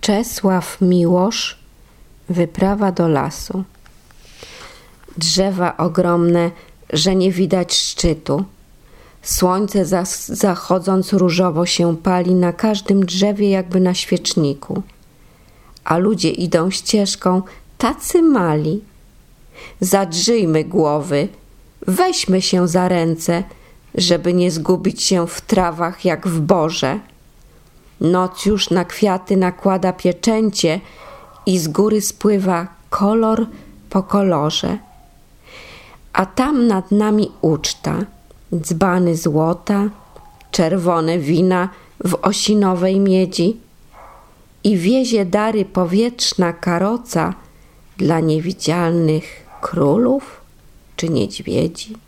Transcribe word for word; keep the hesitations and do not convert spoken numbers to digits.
Czesław Miłosz. Wyprawa do lasu. Drzewa ogromne, że nie widać szczytu. Słońce zas- zachodząc różowo się pali na każdym drzewie jakby na świeczniku. A ludzie idą ścieżką tacy mali. Zadrzyjmy głowy, weźmy się za ręce, żeby nie zgubić się w trawach jak w borze. Noc już na kwiaty nakłada pieczęcie i z góry spływa kolor po kolorze. A tam nad nami uczta, dzbany złota, czerwone wina w osinowej miedzi i wiezie dary powietrzna karoca dla niewidzialnych królów czy niedźwiedzi.